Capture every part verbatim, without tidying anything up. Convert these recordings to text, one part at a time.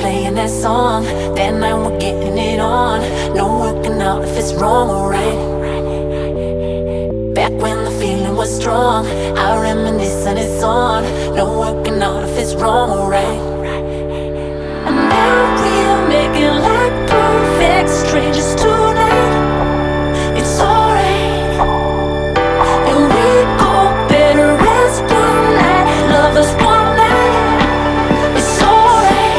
playing that song. That night we're getting it on. No working out if it's wrong or right. Back when the feeling was strong, I reminisce and it's on. No working out if it's wrong or right. And now we're making like perfect strangers tonight. It's alright, and we go better as one night, lovers one night. It's alright.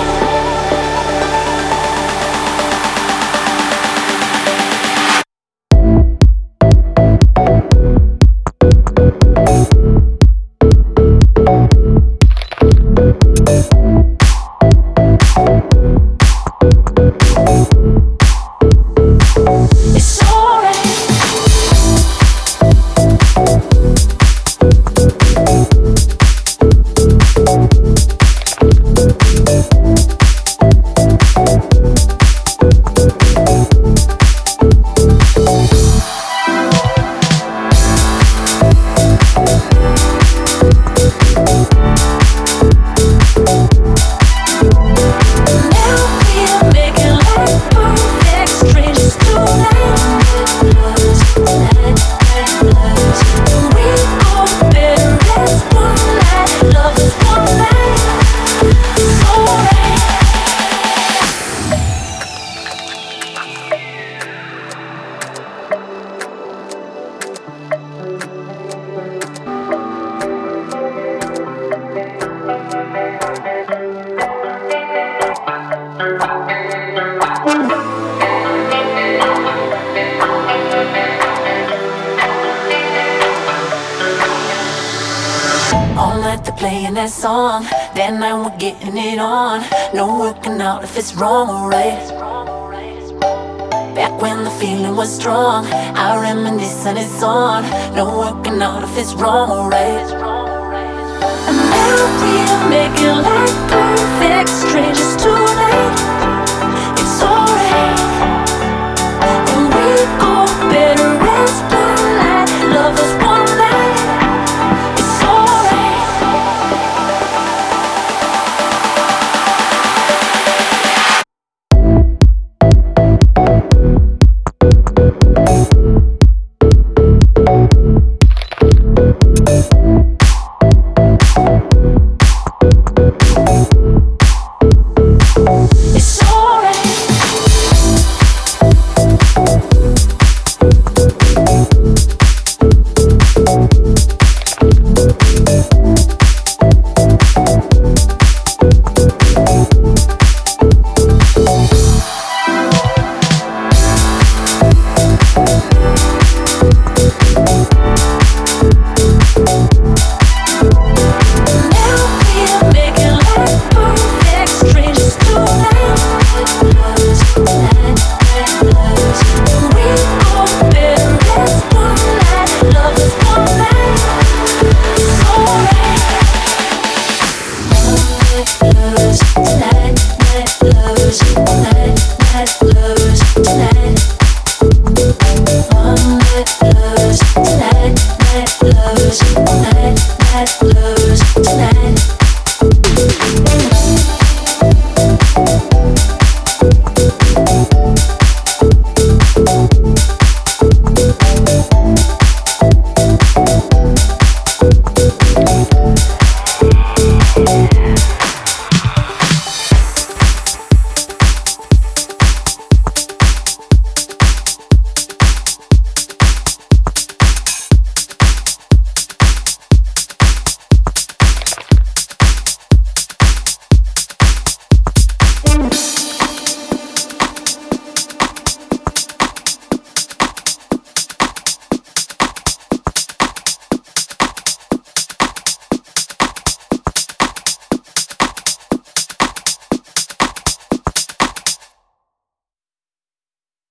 It's alright. All night they're playing that song. That night we're getting it on. No working out if it's wrong or right. Back when the feeling was strong, I reminisce and it's on. No working out if it's wrong or right. And now we're making like perfect strangers tonight. It's alright, and we go better as one night, lovers one night. It's alright. We'll be right back.